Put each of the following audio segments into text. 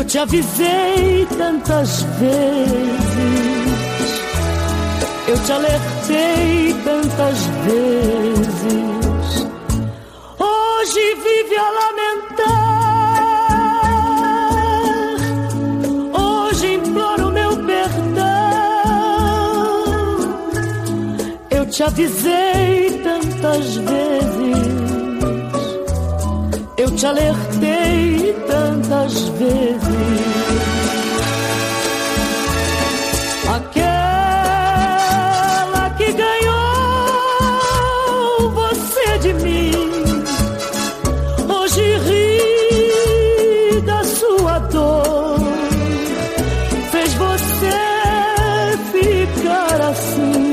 te avisei tantas vezes, eu te alertei tantas vezes. Hoje vive a lamentar, hoje imploro meu perdão. Eu te avisei tantas vezes, eu te alertei tantas vezes. Aquela que ganhou você de mim, hoje ri da sua dor, fez você ficar assim.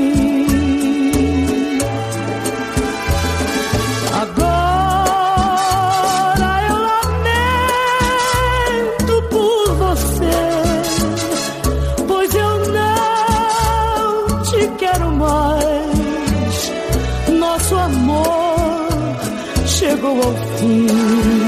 Nosso amor chegou ao fim.